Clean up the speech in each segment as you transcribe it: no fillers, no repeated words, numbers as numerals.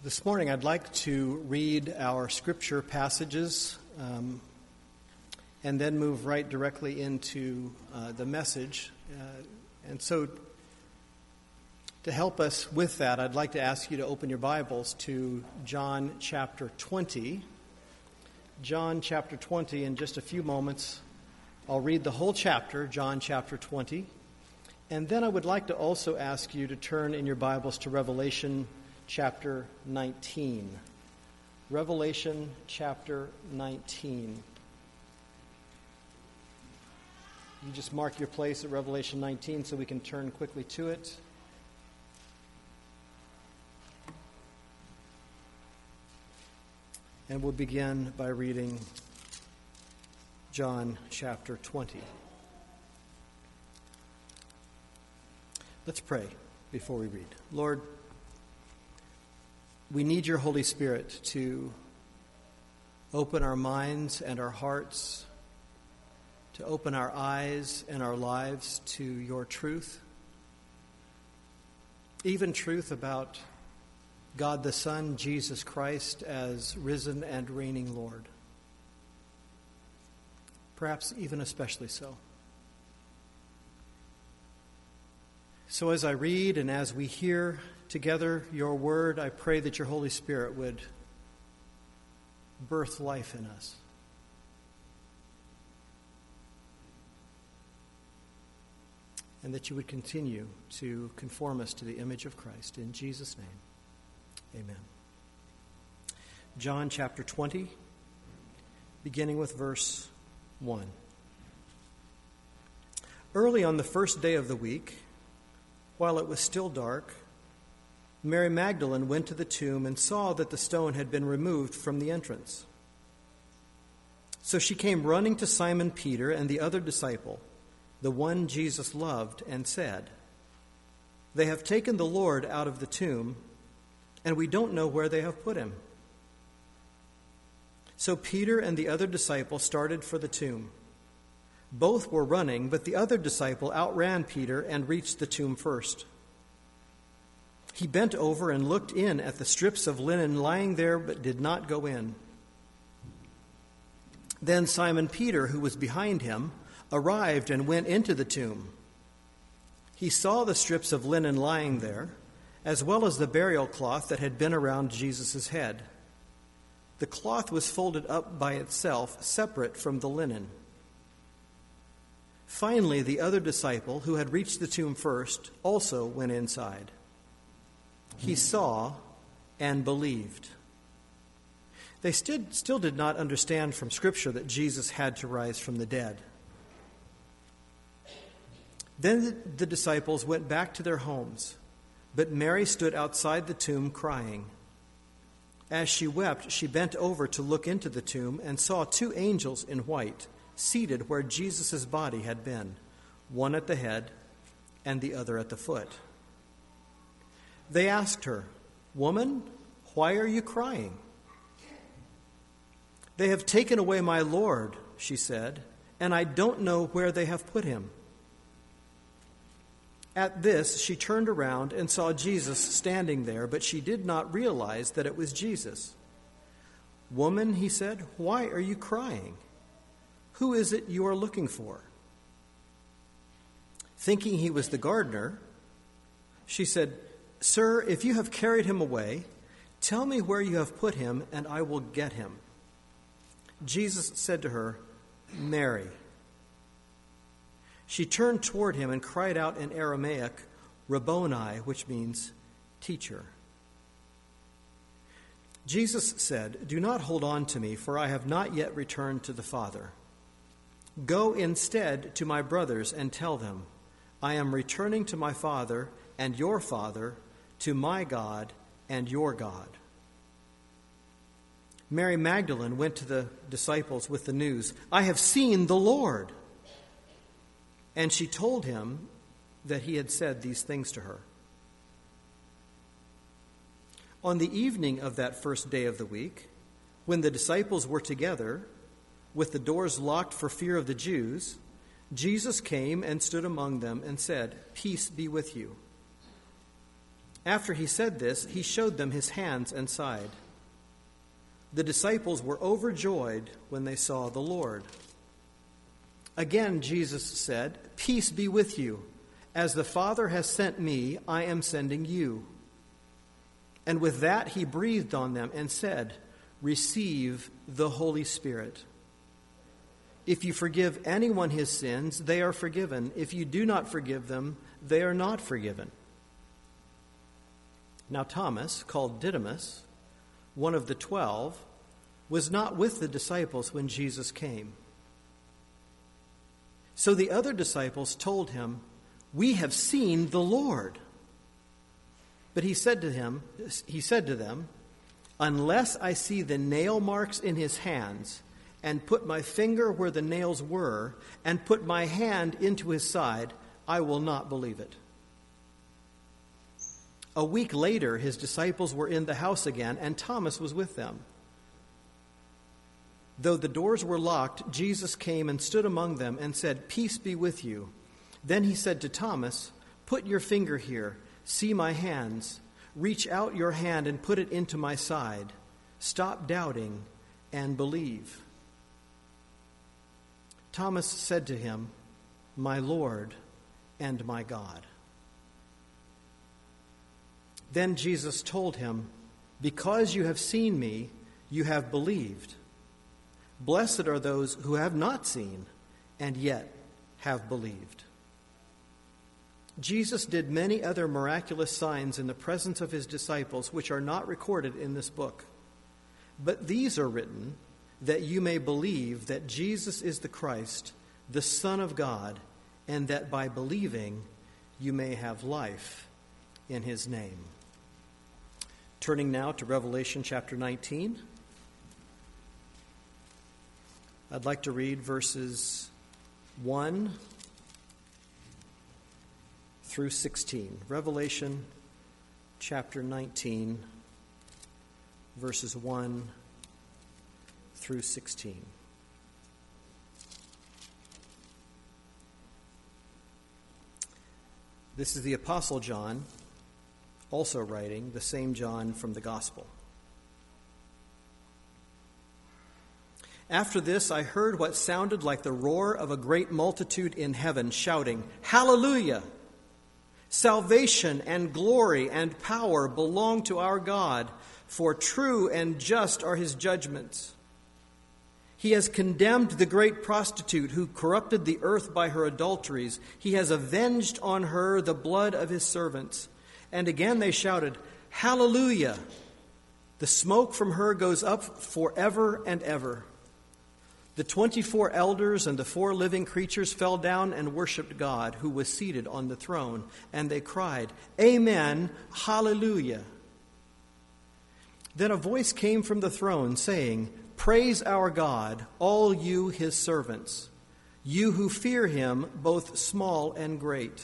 This morning I'd like to read our scripture passages and then move right directly into the message. And so to help us with that, I'd like to ask you to open your Bibles to John chapter 20. John chapter 20, in just a few moments, I'll read the whole chapter, John chapter 20. And then I would like to also ask you to turn in your Bibles to Revelation chapter 19. Revelation chapter 19. You just mark your place at Revelation 19 so we can turn quickly to it. And we'll begin by reading John chapter 20. Let's pray before we read. Lord, we need your Holy Spirit to open our minds and our hearts, to open our eyes and our lives to your truth, even truth about God the Son, Jesus Christ, as risen and reigning Lord. Perhaps even especially so. So as I read and as we hear together your word, I pray that your Holy Spirit would birth life in us. And that you would continue to conform us to the image of Christ. In Jesus' name, amen. John chapter 20, beginning with verse 1. Early on the first day of the week, while it was still dark, Mary Magdalene went to the tomb and saw that the stone had been removed from the entrance. So she came running to Simon Peter and the other disciple, the one Jesus loved, and said, "They have taken the Lord out of the tomb, and we don't know where they have put him." So Peter and the other disciple started for the tomb. Both were running, but the other disciple outran Peter and reached the tomb first. He bent over and looked in at the strips of linen lying there, but did not go in. Then Simon Peter, who was behind him, arrived and went into the tomb. He saw the strips of linen lying there, as well as the burial cloth that had been around Jesus' head. The cloth was folded up by itself, separate from the linen. Finally, the other disciple, who had reached the tomb first, also went inside. He saw and believed. They still did not understand from Scripture that Jesus had to rise from the dead. Then the disciples went back to their homes, but Mary stood outside the tomb crying. As she wept, she bent over to look into the tomb and saw two angels in white seated where Jesus' body had been, one at the head and the other at the foot. They asked her, "Woman, why are you crying?" "They have taken away my Lord," she said, "and I don't know where they have put him." At this, she turned around and saw Jesus standing there, but she did not realize that it was Jesus. "Woman," he said, "why are you crying? Who is it you are looking for?" Thinking he was the gardener, she said, "Sir, if you have carried him away, tell me where you have put him, and I will get him." Jesus said to her, "Mary." She turned toward him and cried out in Aramaic, "Rabboni," which means teacher. Jesus said, "Do not hold on to me, for I have not yet returned to the Father. Go instead to my brothers and tell them, I am returning to my Father and your Father, to my God and your God." Mary Magdalene went to the disciples with the news, "I have seen the Lord." And she told him that he had said these things to her. On the evening of that first day of the week, when the disciples were together, with the doors locked for fear of the Jews, Jesus came and stood among them and said, "Peace be with you." After he said this, he showed them his hands and side. The disciples were overjoyed when they saw the Lord. Again, Jesus said, "Peace be with you. As the Father has sent me, I am sending you." And with that he breathed on them and said, "Receive the Holy Spirit. If you forgive anyone his sins, they are forgiven. If you do not forgive them, they are not forgiven." Now Thomas, called Didymus, one of the 12, was not with the disciples when Jesus came. So the other disciples told him, "We have seen the Lord." But he said to them, "Unless I see the nail marks in his hands, and put my finger where the nails were, and put my hand into his side, I will not believe it." A week later, his disciples were in the house again, and Thomas was with them. Though the doors were locked, Jesus came and stood among them and said, "Peace be with you." Then he said to Thomas, "Put your finger here. See my hands. Reach out your hand and put it into my side. Stop doubting and believe." Thomas said to him, "My Lord and my God." Then Jesus told him, "Because you have seen me, you have believed. Blessed are those who have not seen and yet have believed." Jesus did many other miraculous signs in the presence of his disciples, which are not recorded in this book. But these are written that you may believe that Jesus is the Christ, the Son of God, and that by believing you may have life in his name. Turning now to Revelation chapter 19. I'd like to read verses 1 through 16. Revelation chapter 19, verses 1 through 16. This is the Apostle John, also writing, the same John from the Gospel. After this, I heard what sounded like the roar of a great multitude in heaven, shouting, "Hallelujah! Salvation and glory and power belong to our God, for true and just are his judgments. He has condemned the great prostitute who corrupted the earth by her adulteries. He has avenged on her the blood of his servants." And again they shouted, "Hallelujah! The smoke from her goes up forever and ever." The 24 elders and the 4 living creatures fell down and worshipped God, who was seated on the throne, and they cried, "Amen, Hallelujah." Then a voice came from the throne saying, "Praise our God, all you his servants, you who fear him, both small and great."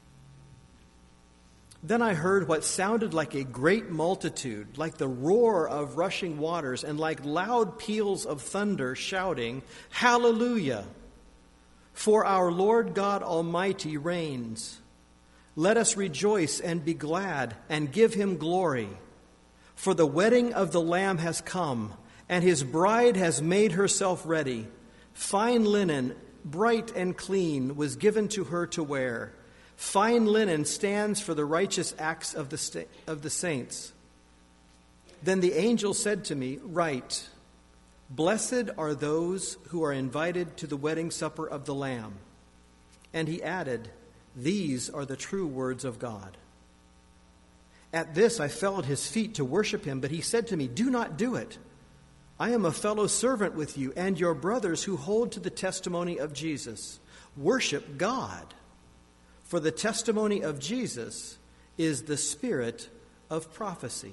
Then I heard what sounded like a great multitude, like the roar of rushing waters, and like loud peals of thunder, shouting, "Hallelujah! For our Lord God Almighty reigns. Let us rejoice and be glad and give him glory. For the wedding of the Lamb has come, and his bride has made herself ready. Fine linen, bright and clean, was given to her to wear. Fine linen stands for the righteous acts of the saints." Then the angel said to me, "Write, blessed are those who are invited to the wedding supper of the Lamb." And he added, "These are the true words of God." At this I fell at his feet to worship him, but he said to me, "Do not do it. I am a fellow servant with you and your brothers who hold to the testimony of Jesus. Worship God. For the testimony of Jesus is the spirit of prophecy."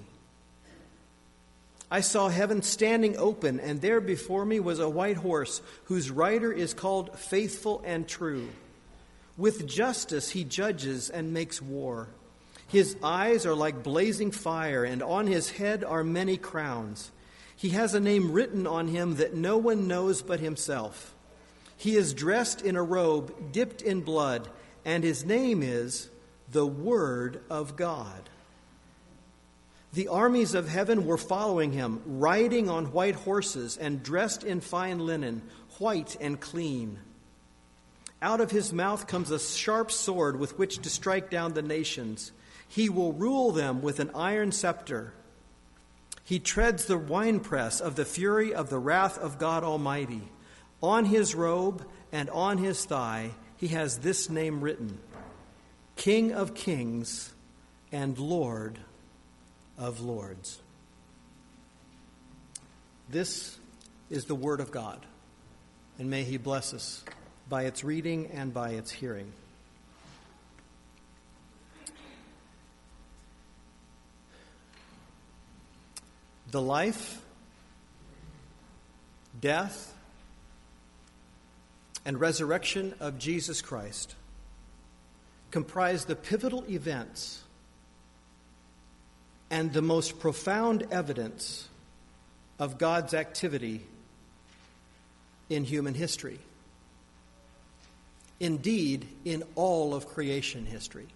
I saw heaven standing open, and there before me was a white horse, whose rider is called Faithful and True. With justice he judges and makes war. His eyes are like blazing fire, and on his head are many crowns. He has a name written on him that no one knows but himself. He is dressed in a robe dipped in blood, and his name is the Word of God. The armies of heaven were following him, riding on white horses and dressed in fine linen, white and clean. Out of his mouth comes a sharp sword with which to strike down the nations. He will rule them with an iron scepter. He treads the winepress of the fury of the wrath of God Almighty. On his robe and on his thigh he has this name written: King of Kings and Lord of Lords. This is the word of God, and may he bless us by its reading and by its hearing. The life, death, and resurrection of Jesus Christ comprise the pivotal events and the most profound evidence of God's activity in human history. Indeed, in all of creation history.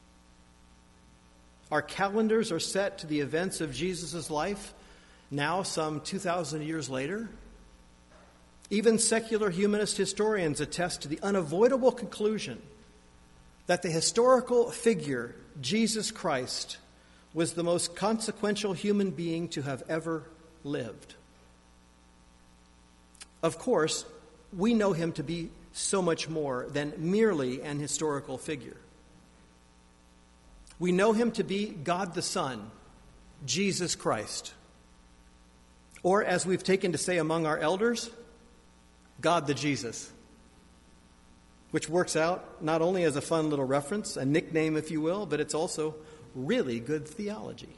Our calendars are set to the events of Jesus' life, now some 2,000 years later. Even secular humanist historians attest to the unavoidable conclusion that the historical figure, Jesus Christ, was the most consequential human being to have ever lived. Of course, we know him to be so much more than merely an historical figure. We know him to be God the Son, Jesus Christ. Or, as we've taken to say among our elders, God the Jesus, which works out not only as a fun little reference, a nickname, if you will, but it's also really good theology.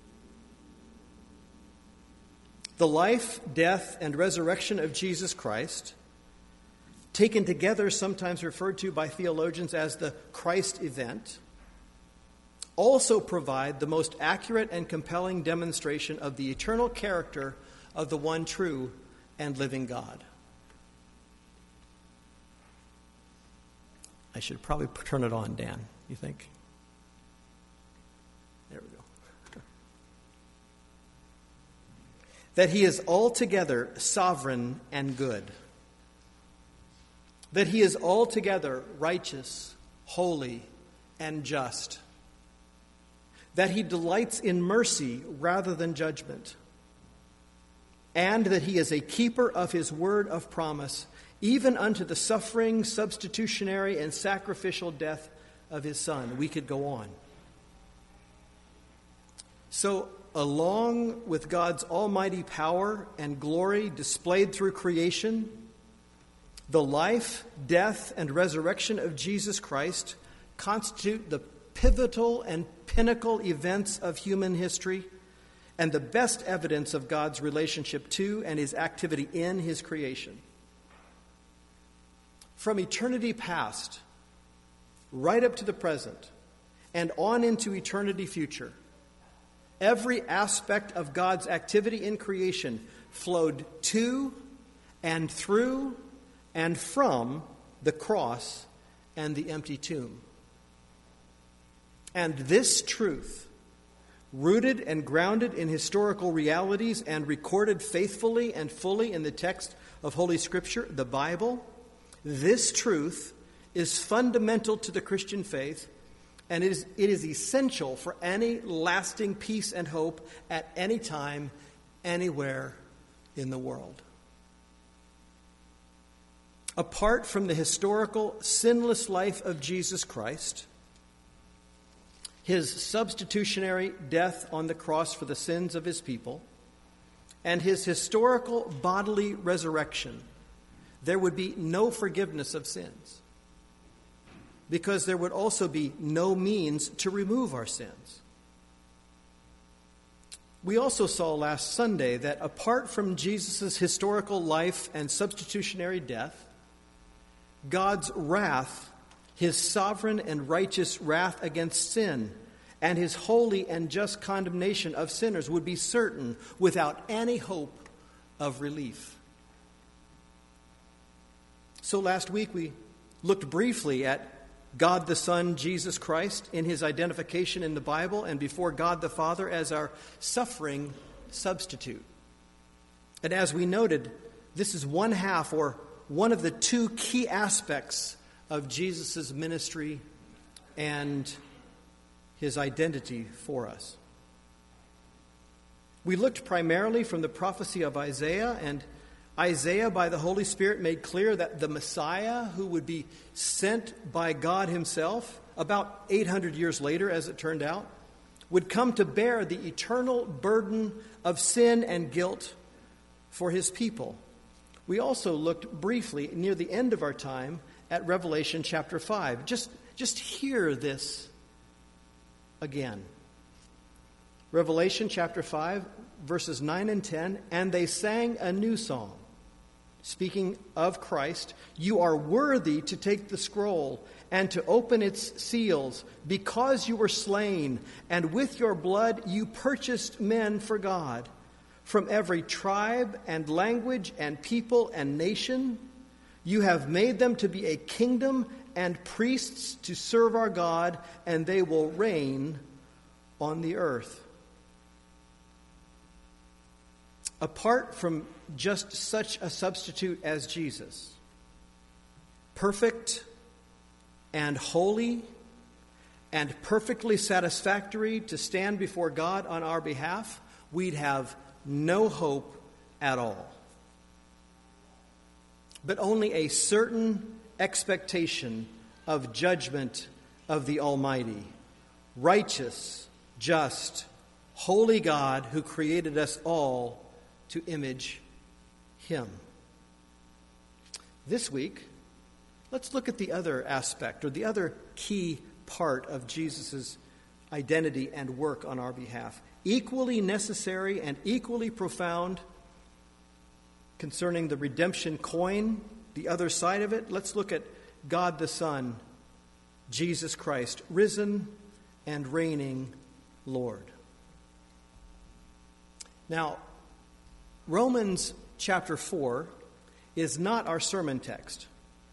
The life, death, and resurrection of Jesus Christ, taken together, sometimes referred to by theologians as the Christ event, also provide the most accurate and compelling demonstration of the eternal character of the one true and living God. I should probably turn it on, Dan, you think? There we go. That he is altogether sovereign and good. That he is altogether righteous, holy, and just. That he delights in mercy rather than judgment. And that he is a keeper of his word of promise, even unto the suffering, substitutionary, and sacrificial death of his Son. We could go on. So, along with God's almighty power and glory displayed through creation, the life, death, and resurrection of Jesus Christ constitute the pivotal and pinnacle events of human history and the best evidence of God's relationship to and his activity in his creation. From eternity past, right up to the present, and on into eternity future, every aspect of God's activity in creation flowed to and through and from the cross and the empty tomb. And this truth, rooted and grounded in historical realities and recorded faithfully and fully in the text of Holy Scripture, the Bible, this truth is fundamental to the Christian faith, and it is essential for any lasting peace and hope at any time, anywhere in the world. Apart from the historical, sinless life of Jesus Christ, his substitutionary death on the cross for the sins of his people, and his historical bodily resurrection, there would be no forgiveness of sins, because there would also be no means to remove our sins. We also saw last Sunday that apart from Jesus' historical life and substitutionary death, God's wrath, his sovereign and righteous wrath against sin, and his holy and just condemnation of sinners would be certain without any hope of relief. So last week we looked briefly at God the Son, Jesus Christ, in his identification in the Bible, and before God the Father as our suffering substitute. And as we noted, this is one half or one of the two key aspects of Jesus' ministry and his identity for us. We looked primarily from the prophecy of Isaiah, and Isaiah, by the Holy Spirit, made clear that the Messiah, who would be sent by God himself, about 800 years later, as it turned out, would come to bear the eternal burden of sin and guilt for his people. We also looked briefly, near the end of our time, at Revelation chapter 5. Just hear this again. Revelation chapter 5, verses 9 and 10, and they sang a new song. Speaking of Christ, you are worthy to take the scroll and to open its seals, because you were slain, and with your blood you purchased men for God from every tribe and language and people and nation. You have made them to be a kingdom and priests to serve our God, and they will reign on the earth. Apart from just such a substitute as Jesus, perfect and holy and perfectly satisfactory to stand before God on our behalf, we'd have no hope at all. But only a certain expectation of judgment of the Almighty, righteous, just, holy God who created us all to image him. This week, let's look at the other aspect, or the other key part of Jesus' identity and work on our behalf. Equally necessary and equally profound concerning the redemption coin, the other side of it. Let's look at God the Son, Jesus Christ, risen and reigning Lord. Now, Romans chapter 4 is not our sermon text.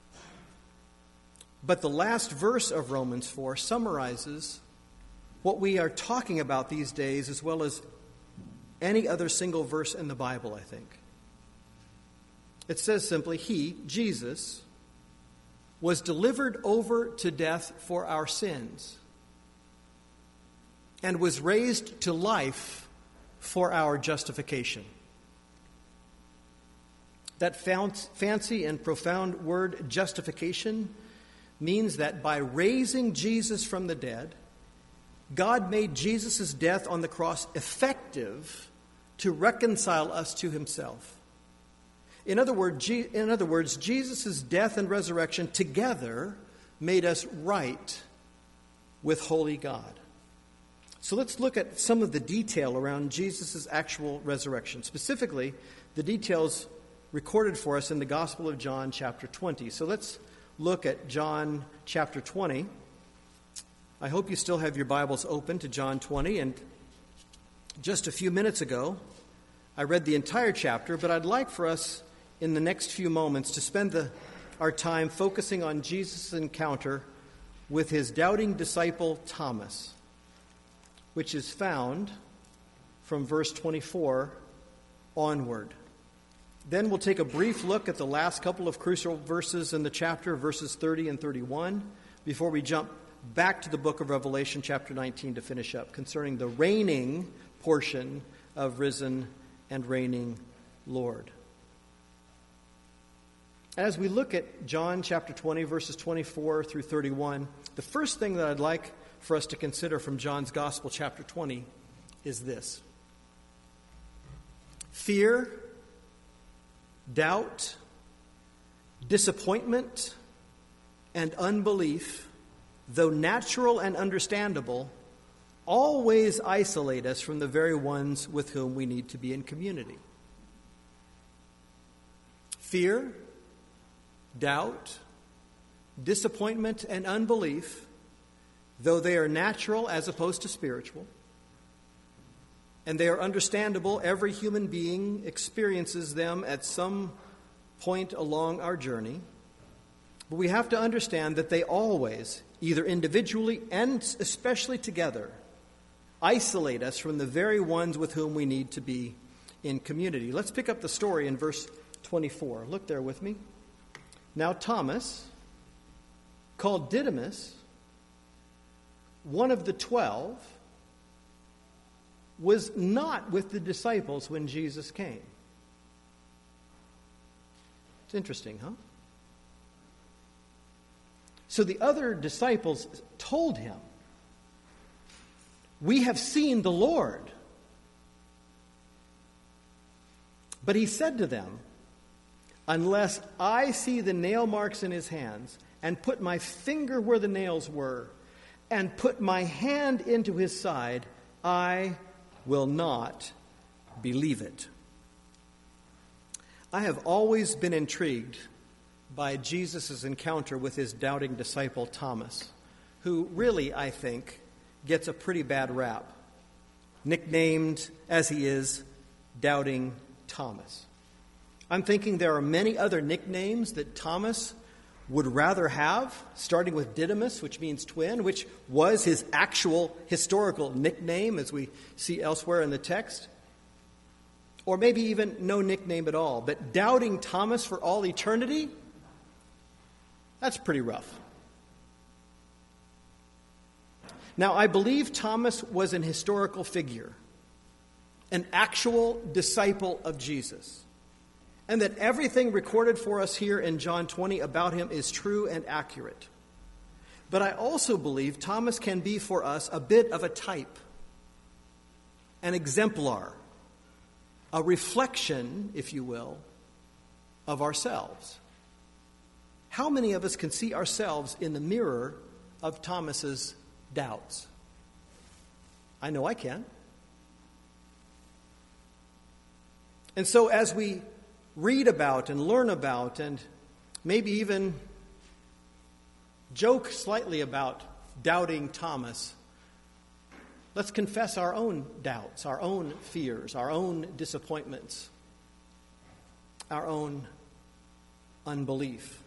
But the last verse of Romans 4 summarizes what we are talking about these days, as well as any other single verse in the Bible, I think. It says simply, he, Jesus, was delivered over to death for our sins and was raised to life for our justification. That fancy and profound word justification means that by raising Jesus from the dead, God made Jesus' death on the cross effective to reconcile us to himself. In other words, Jesus' death and resurrection together made us right with holy God. So let's look at some of the detail around Jesus' actual resurrection, specifically the details recorded for us in the Gospel of John chapter 20. So let's look at John chapter 20. I hope you still have your Bibles open to John 20. And just a few minutes ago, I read the entire chapter, but I'd like for us in the next few moments to spend our time focusing on Jesus' encounter with his doubting disciple Thomas, which is found from verse 24 onward. Then we'll take a brief look at the last couple of crucial verses in the chapter, verses 30 and 31, before we jump back to the book of Revelation, chapter 19, to finish up, concerning the reigning portion of risen and reigning Lord. As we look at John chapter 20, verses 24 through 31, the first thing that I'd like for us to consider from John's Gospel, chapter 20, is this. Fear, doubt, disappointment, and unbelief, though natural and understandable, always isolate us from the very ones with whom we need to be in community. Fear, doubt, disappointment, and unbelief, though they are natural as opposed to spiritual, and they are understandable, every human being experiences them at some point along our journey. But we have to understand that they always, either individually and especially together, isolate us from the very ones with whom we need to be in community. Let's pick up the story in verse 24. Look there with me. Now Thomas, called Didymus, one of the 12, was not with the disciples when Jesus came. It's interesting, huh? So the other disciples told him, "We have seen the Lord." But he said to them, "Unless I see the nail marks in his hands, and put my finger where the nails were, and put my hand into his side, I will not believe it." I have always been intrigued by Jesus' encounter with his doubting disciple Thomas, who really, I think, gets a pretty bad rap, nicknamed, as he is, Doubting Thomas. I'm thinking there are many other nicknames that Thomas would rather have, starting with Didymus, which means twin, which was his actual historical nickname, as we see elsewhere in the text. Or maybe even no nickname at all. But Doubting Thomas for all eternity? That's pretty rough. Now, I believe Thomas was an historical figure, an actual disciple of Jesus, and that everything recorded for us here in John 20 about him is true and accurate. But I also believe Thomas can be for us a bit of a type, an exemplar, a reflection, if you will, of ourselves. How many of us can see ourselves in the mirror of Thomas's doubts? I know I can. And so as we read about and learn about and maybe even joke slightly about Doubting Thomas, let's confess our own doubts, our own fears, our own disappointments, our own unbelief.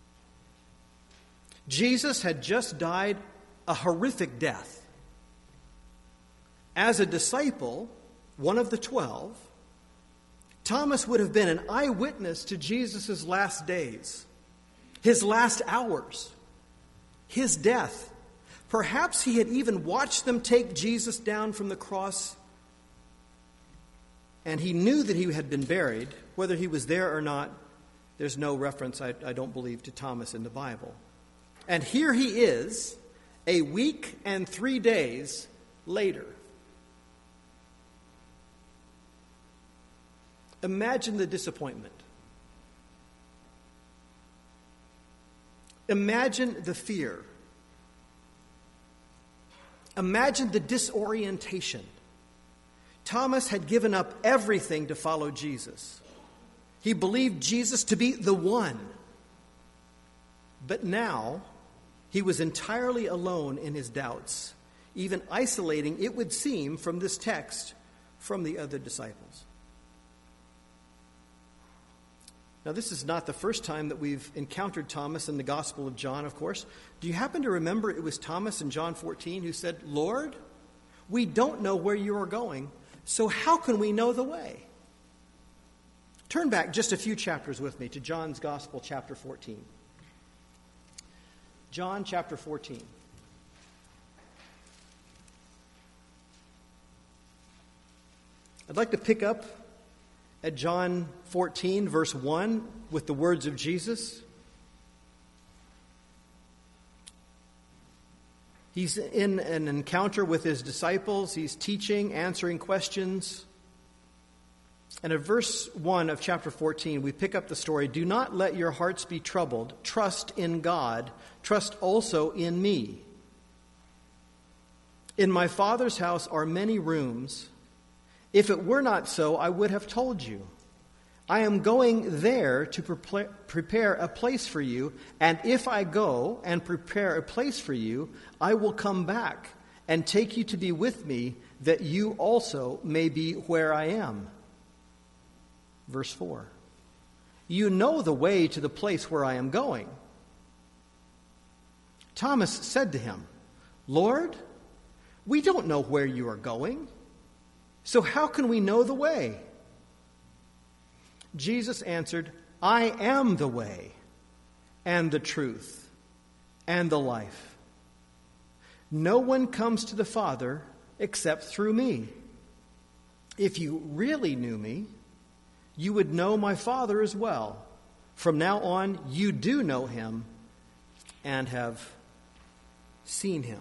Jesus had just died a horrific death. As a disciple, one of the 12, Thomas would have been an eyewitness to Jesus' last days, his last hours, his death. Perhaps he had even watched them take Jesus down from the cross, and he knew that he had been buried. Whether he was there or not, there's no reference, I don't believe, to Thomas in the Bible. And here he is, a week and 3 days later. Imagine the disappointment. Imagine the fear. Imagine the disorientation. Thomas had given up everything to follow Jesus. He believed Jesus to be the one. But now, he was entirely alone in his doubts, even isolating, it would seem, from this text, from the other disciples. Now, this is not the first time that we've encountered Thomas in the Gospel of John, of course. Do you happen to remember it was Thomas in John 14 who said, "Lord, we don't know where you are going, so how can we know the way?" Turn back just a few chapters with me to John's Gospel, chapter 14. John chapter 14. I'd like to pick up at John 14, verse 1, with the words of Jesus. He's in an encounter with his disciples. He's teaching, answering questions. And at verse 1 of chapter 14, we pick up the story. "Do not let your hearts be troubled. Trust in God. Trust also in me. In my Father's house are many rooms. If it were not so, I would have told you. I am going there to prepare a place for you, and if I go and prepare a place for you, I will come back and take you to be with me, that you also may be where I am." Verse 4. "You know the way to the place where I am going." Thomas said to him, "Lord, we don't know where you are going, so how can we know the way?" Jesus answered, "I am the way and the truth and the life. No one comes to the Father except through me. If you really knew me, you would know my Father as well. From now on, you do know him and have seen him."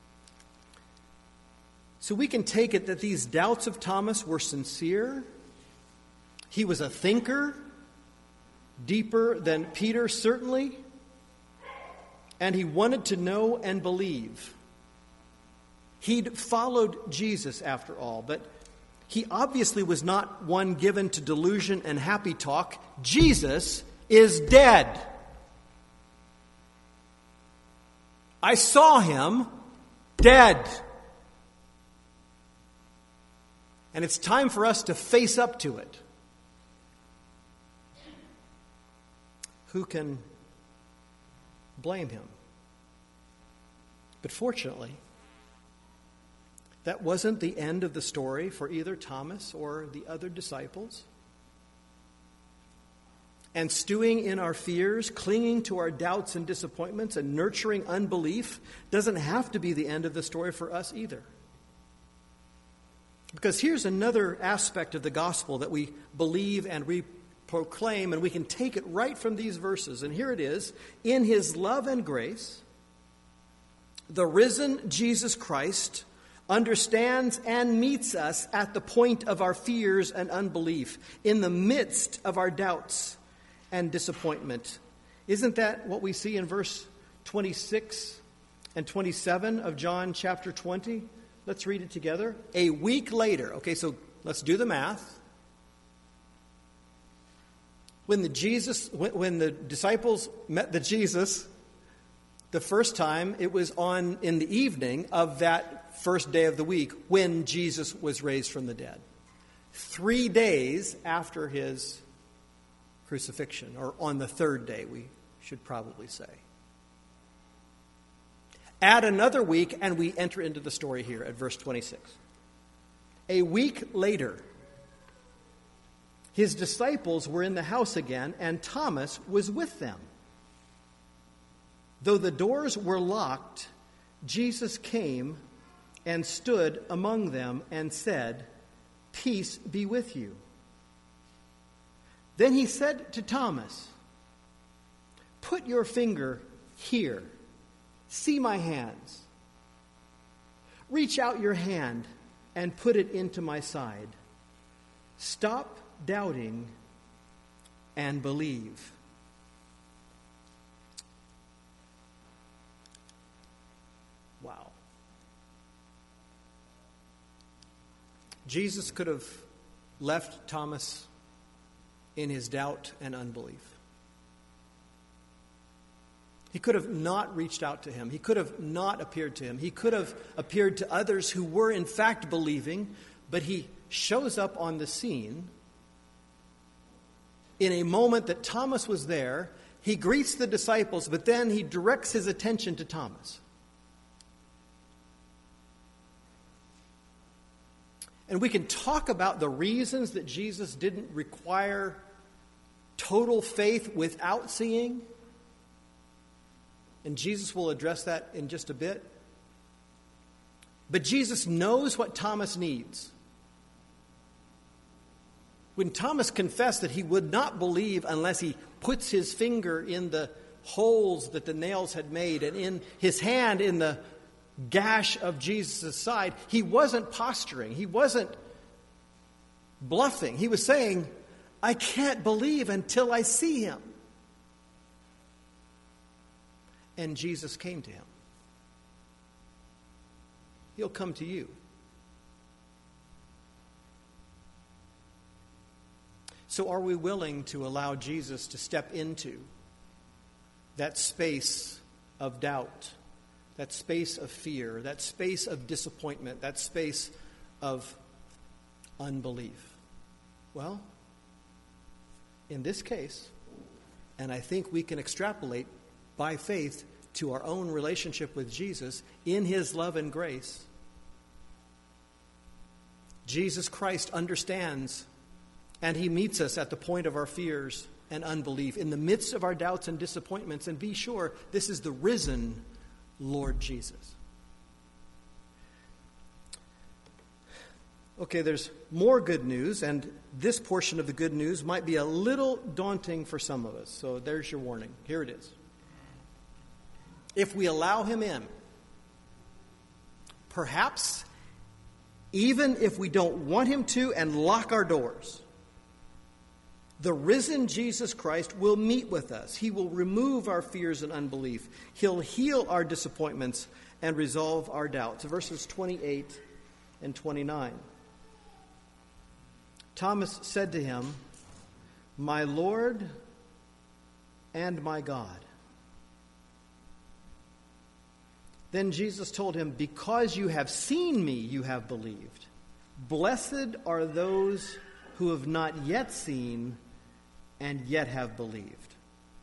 So we can take it that these doubts of Thomas were sincere. He was a thinker, deeper than Peter, certainly, and he wanted to know and believe. He'd followed Jesus, after all, but he obviously was not one given to delusion and happy talk. Jesus is dead. I saw him dead. And it's time for us to face up to it. Who can blame him? But fortunately, that wasn't the end of the story for either Thomas or the other disciples. And stewing in our fears, clinging to our doubts and disappointments, and nurturing unbelief doesn't have to be the end of the story for us either. Because here's another aspect of the gospel that we believe and we proclaim, and we can take it right from these verses. And here it is. In his love and grace, the risen Jesus Christ understands and meets us at the point of our fears and unbelief, in the midst of our doubts and disappointment. Isn't that what we see in verse 26 and 27 of John chapter 20? Let's read it together. A week later. Okay, so let's do the math. When the disciples met the Jesus the first time, it was in the evening of that first day of the week when Jesus was raised from the dead. 3 days after his crucifixion, or on the third day, we should probably say. Add another week, and we enter into the story here at verse 26. A week later, his disciples were in the house again, and Thomas was with them. Though the doors were locked, Jesus came and stood among them and said, "Peace be with you." Then he said to Thomas, "Put your finger here. See my hands. Reach out your hand and put it into my side. Stop doubting and believe." Wow. Jesus could have left Thomas in his doubt and unbelief. He could have not reached out to him. He could have not appeared to him. He could have appeared to others who were in fact believing, but he shows up on the scene in a moment that Thomas was there. He greets the disciples, but then he directs his attention to Thomas. And we can talk about the reasons that Jesus didn't require total faith without seeing. And Jesus will address that in just a bit. But Jesus knows what Thomas needs. When Thomas confessed that he would not believe unless he puts his finger in the holes that the nails had made and in his hand in the gash of Jesus' side, he wasn't posturing. He wasn't bluffing. He was saying, "I can't believe until I see him." And Jesus came to him. He'll come to you. So are we willing to allow Jesus to step into that space of doubt, that space of fear, that space of disappointment, that space of unbelief? Well, in this case, and I think we can extrapolate by faith to our own relationship with Jesus in his love and grace, Jesus Christ understands, and he meets us at the point of our fears and unbelief, in the midst of our doubts and disappointments. And be sure, this is the risen Lord Jesus. Okay, there's more good news, and this portion of the good news might be a little daunting for some of us. So there's your warning. Here it is. If we allow him in, perhaps even if we don't want him to and lock our doors, the risen Jesus Christ will meet with us. He will remove our fears and unbelief. He'll heal our disappointments and resolve our doubts. Verses 28 and 29. Thomas said to him, "My Lord and my God." Then Jesus told him, "Because you have seen me, you have believed. Blessed are those who have not yet seen and yet have believed."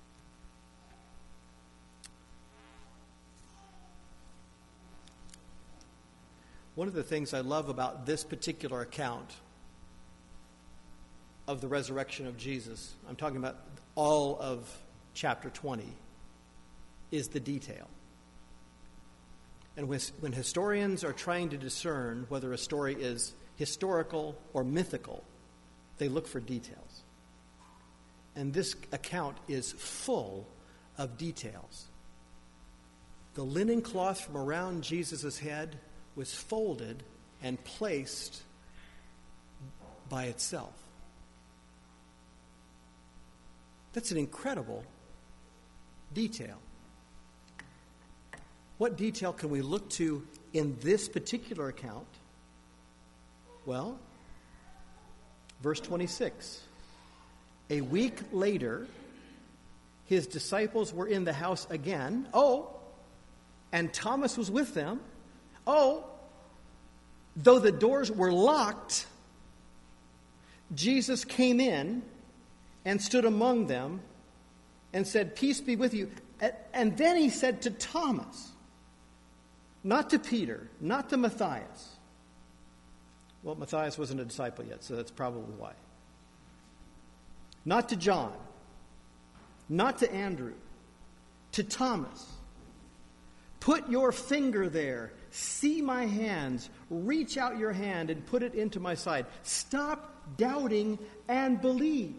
One of the things I love about this particular account of the resurrection of Jesus, I'm talking about all of chapter 20, is the detail. And when historians are trying to discern whether a story is historical or mythical, they look for details. And this account is full of details. The linen cloth from around Jesus' head was folded and placed by itself. That's an incredible detail. What detail can we look to in this particular account? Well, verse 26. A week later, his disciples were in the house again. And Thomas was with them. Though the doors were locked, Jesus came in and stood among them and said, "Peace be with you." And then he said to Thomas, not to Peter, not to Matthias. Well, Matthias wasn't a disciple yet, so that's probably why. Not to John, not to Andrew, to Thomas. "Put your finger there. See my hands. Reach out your hand and put it into my side. Stop doubting and believe."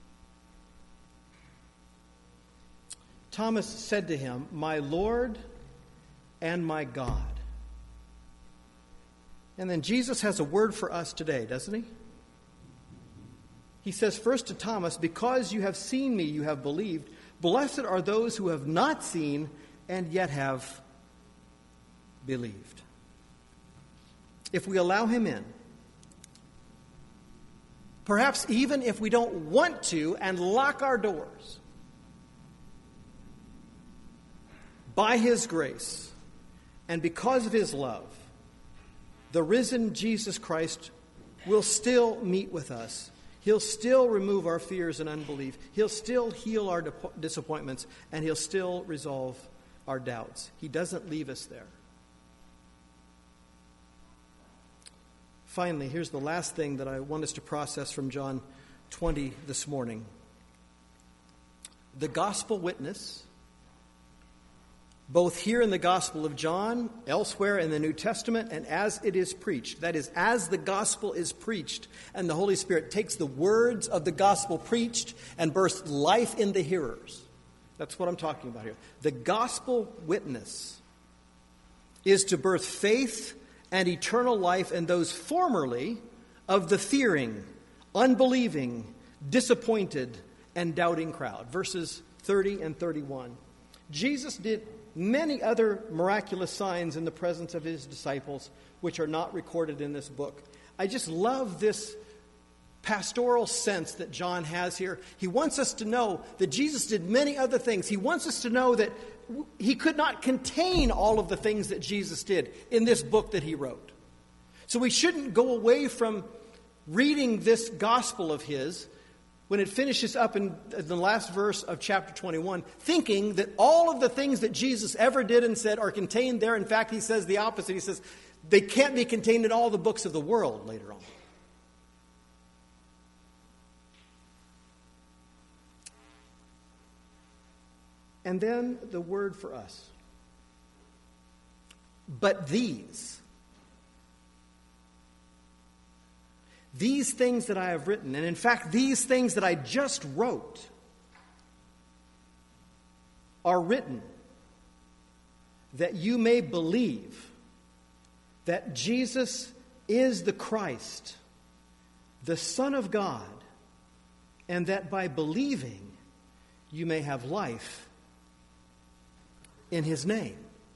Thomas said to him, "My Lord and my God." And then Jesus has a word for us today, doesn't he? He says first to Thomas, "Because you have seen me, you have believed. Blessed are those who have not seen and yet have believed." If we allow him in, perhaps even if we don't want to and lock our doors, by his grace and because of his love, the risen Jesus Christ will still meet with us. He'll still remove our fears and unbelief. He'll still heal our disappointments, and he'll still resolve our doubts. He doesn't leave us there. Finally, here's the last thing that I want us to process from John 20 this morning. The gospel witness, both here in the Gospel of John, elsewhere in the New Testament, and as it is preached. That is, as the gospel is preached, and the Holy Spirit takes the words of the gospel preached and bursts life in the hearers. That's what I'm talking about here. The gospel witness is to birth faith and eternal life in those formerly of the fearing, unbelieving, disappointed, and doubting crowd. Verses 30 and 31. Jesus did many other miraculous signs in the presence of his disciples, which are not recorded in this book. I just love this pastoral sense that John has here. He wants us to know that Jesus did many other things. He wants us to know that he could not contain all of the things that Jesus did in this book that he wrote. So we shouldn't go away from reading this gospel of his when it finishes up in the last verse of chapter 21, thinking that all of the things that Jesus ever did and said are contained there. In fact, he says the opposite. He says they can't be contained in all the books of the world later on. And then the word for us. But these things that I have written, and in fact, these things that I just wrote, are written that you may believe that Jesus is the Christ, the Son of God, and that by believing you may have life in his name.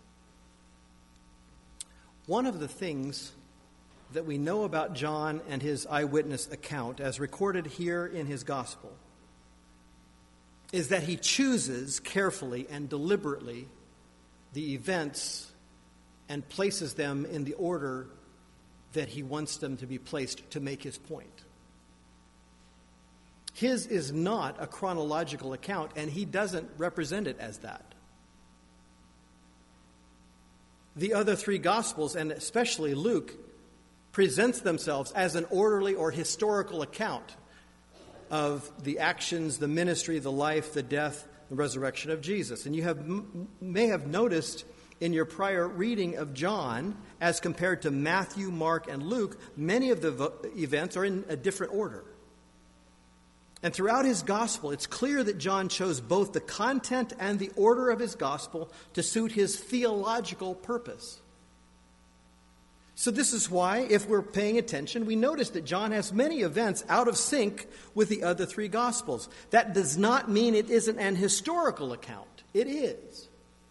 One of the things that we know about John and his eyewitness account, as recorded here in his gospel, is that he chooses carefully and deliberately the events and places them in the order that he wants them to be placed to make his point. His is not a chronological account, and he doesn't represent it as that. The other three Gospels, and especially Luke, presents themselves as an orderly or historical account of the actions, the ministry, the life, the death, the resurrection of Jesus. And you may have noticed in your prior reading of John, as compared to Matthew, Mark, and Luke, many of the events are in a different order. And throughout his gospel, it's clear that John chose both the content and the order of his gospel to suit his theological purpose. So this is why, if we're paying attention, we notice that John has many events out of sync with the other three gospels. That does not mean it isn't an historical account. It is.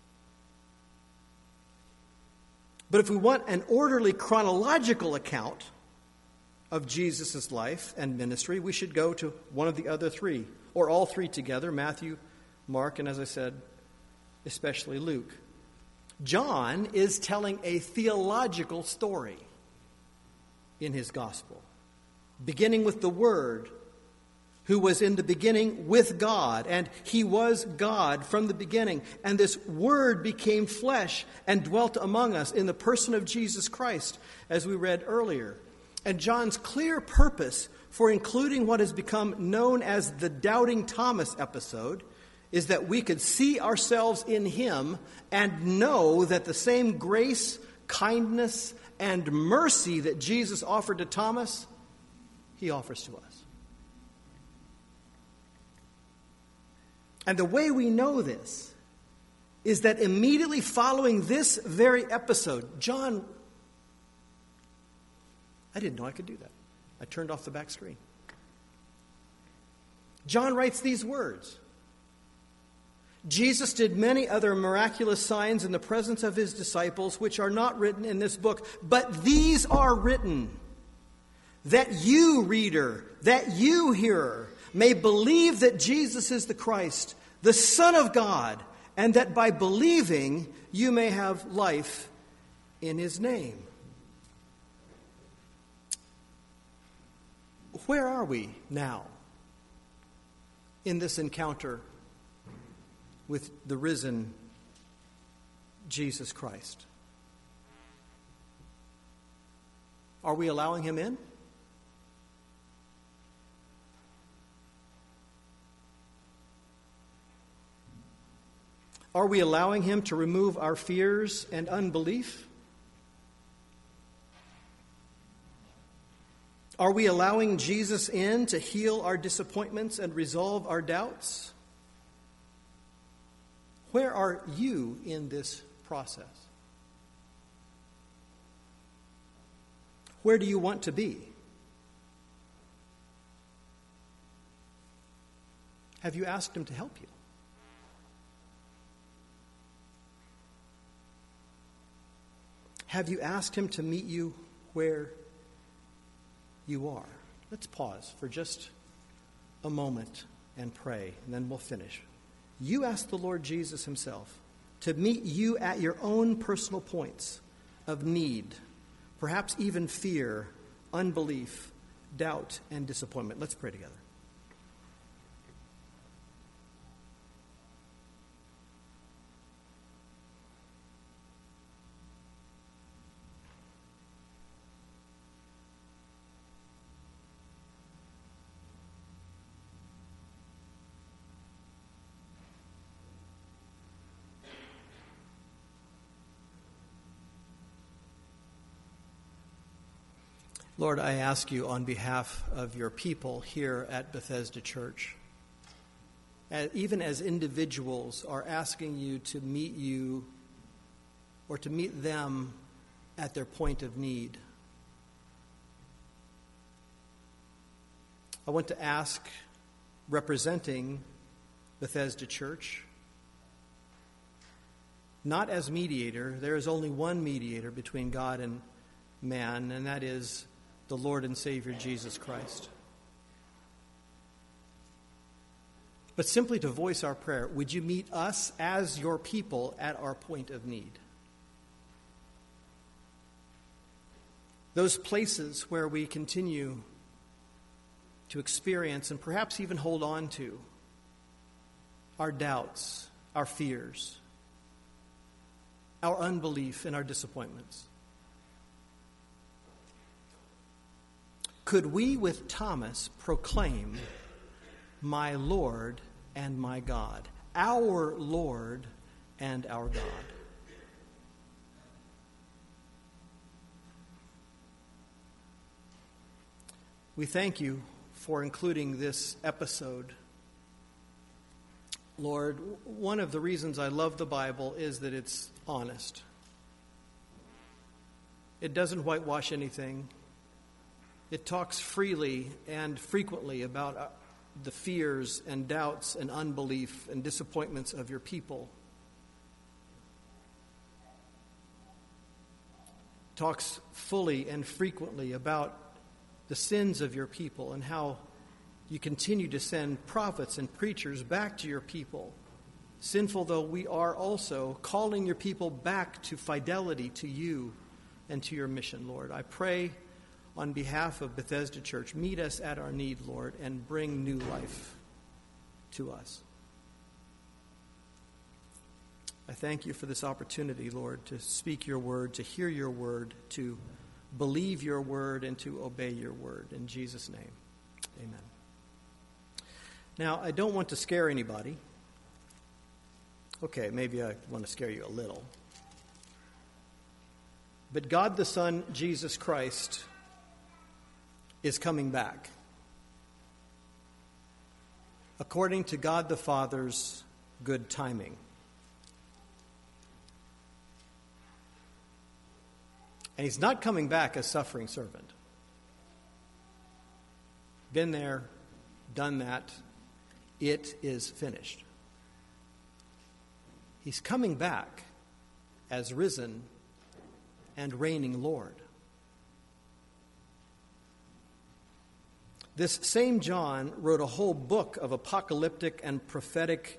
But if we want an orderly chronological account of Jesus' life and ministry, we should go to one of the other three, or all three together, Matthew, Mark, and as I said, especially Luke. John is telling a theological story in his gospel, beginning with the Word, who was in the beginning with God, and he was God from the beginning. And this Word became flesh and dwelt among us in the person of Jesus Christ, as we read earlier. And John's clear purpose for including what has become known as the Doubting Thomas episode is that we could see ourselves in him and know that the same grace, kindness, and mercy that Jesus offered to Thomas, he offers to us. And the way we know this is that immediately following this very episode, John, I didn't know I could do that. I turned off the back screen. John writes these words. Jesus did many other miraculous signs in the presence of his disciples, which are not written in this book, but these are written, that you, reader, that you, hearer, may believe that Jesus is the Christ, the Son of God, and that by believing you may have life in his name. Where are we now in this encounter with the risen Jesus Christ? Are we allowing him in? Are we allowing him to remove our fears and unbelief? Are we allowing Jesus in to heal our disappointments and resolve our doubts? Where are you in this process? Where do you want to be? Have you asked him to help you? Have you asked him to meet you where you are? Let's pause for just a moment and pray, and then we'll finish. You ask the Lord Jesus himself to meet you at your own personal points of need, perhaps even fear, unbelief, doubt, and disappointment. Let's pray together. Lord, I ask you on behalf of your people here at Bethesda Church, even as individuals are asking you to meet you or to meet them at their point of need. I want to ask, representing Bethesda Church, not as mediator, there is only one mediator between God and man, and that is the Lord and Savior Jesus Christ. But simply to voice our prayer, would you meet us as your people at our point of need? Those places where we continue to experience and perhaps even hold on to our doubts, our fears, our unbelief and our disappointments. Could we, with Thomas, proclaim, "My Lord and my God," our Lord and our God? We thank you for including this episode. Lord, one of the reasons I love the Bible is that it's honest. It doesn't whitewash anything. It talks freely and frequently about the fears and doubts and unbelief and disappointments of your people. It talks fully and frequently about the sins of your people and how you continue to send prophets and preachers back to your people. Sinful though we are also, calling your people back to fidelity to you and to your mission, Lord. I pray on behalf of Bethesda Church, meet us at our need, Lord, and bring new life to us. I thank you for this opportunity, Lord, to speak your word, to hear your word, to believe your word, and to obey your word. In Jesus' name, amen. Now, I don't want to scare anybody. Okay, maybe I want to scare you a little. But God the Son, Jesus Christ, is coming back, according to God the Father's good timing. And he's not coming back as suffering servant. Been there, done that. It is finished. He's coming back as risen and reigning Lord. This same John wrote a whole book of apocalyptic and prophetic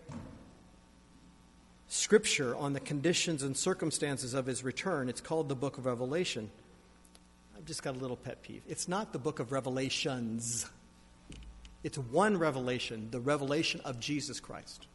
scripture on the conditions and circumstances of his return. It's called the Book of Revelation. I've just got a little pet peeve. It's not the Book of Revelations. It's one revelation, the revelation of Jesus Christ.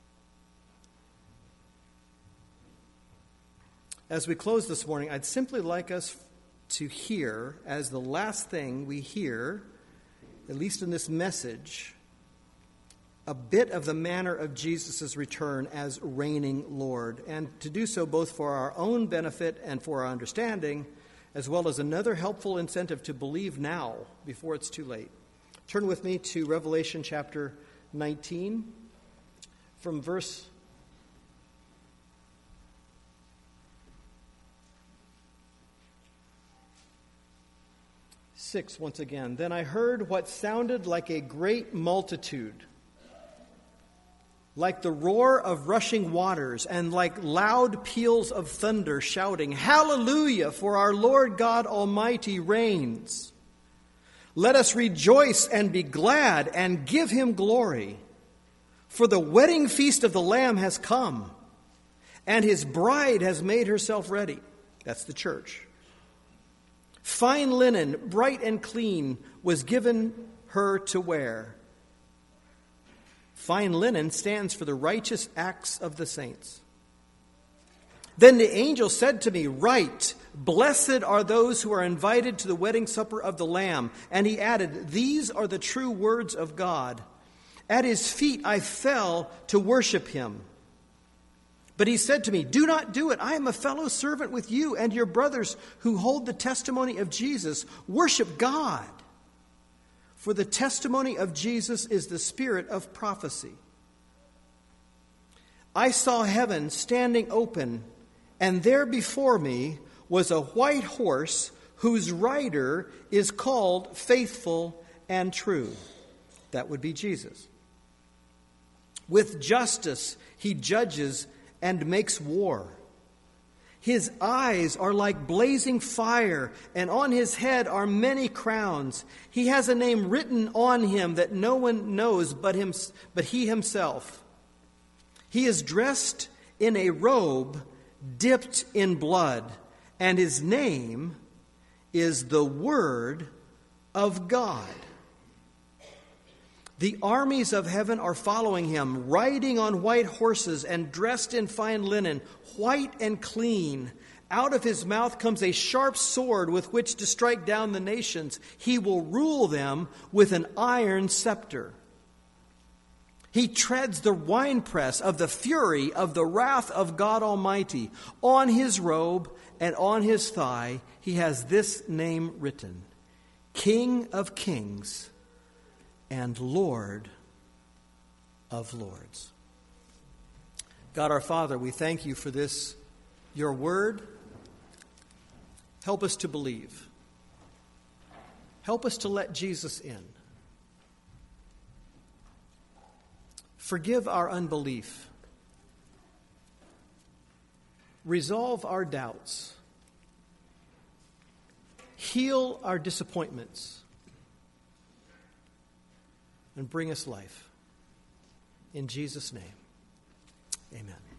As we close this morning, I'd simply like us to hear, as the last thing we hear, at least in this message, a bit of the manner of Jesus' return as reigning Lord, and to do so both for our own benefit and for our understanding, as well as another helpful incentive to believe now before it's too late. Turn with me to Revelation chapter 19, from verse 6 once again. Then I heard what sounded like a great multitude, like the roar of rushing waters, and like loud peals of thunder, shouting, "Hallelujah, for our Lord God Almighty reigns. Let us rejoice and be glad and give him glory. For the wedding feast of the Lamb has come, and his bride has made herself ready." That's the church. "Fine linen, bright and clean, was given her to wear." Fine linen stands for the righteous acts of the saints. Then the angel said to me, "Write, blessed are those who are invited to the wedding supper of the Lamb." And he added, "These are the true words of God." At his feet I fell to worship him. But he said to me, "Do not do it. I am a fellow servant with you and your brothers who hold the testimony of Jesus. Worship God. For the testimony of Jesus is the spirit of prophecy." I saw heaven standing open, and there before me was a white horse whose rider is called Faithful and True. That would be Jesus. With justice he judges and makes war. His eyes are like blazing fire, and on his head are many crowns. He has a name written on him that no one knows but he himself. He is dressed in a robe dipped in blood, and his name is the Word of God. The armies of heaven are following him, riding on white horses and dressed in fine linen, white and clean. Out of his mouth comes a sharp sword with which to strike down the nations. He will rule them with an iron scepter. He treads the winepress of the fury of the wrath of God Almighty. On his robe and on his thigh he has this name written: King of Kings and Lord of Lords. God our Father, we thank you for this, your word. Help us to believe. Help us to let Jesus in. Forgive our unbelief. Resolve our doubts. Heal our disappointments. And bring us life. In Jesus' name, amen.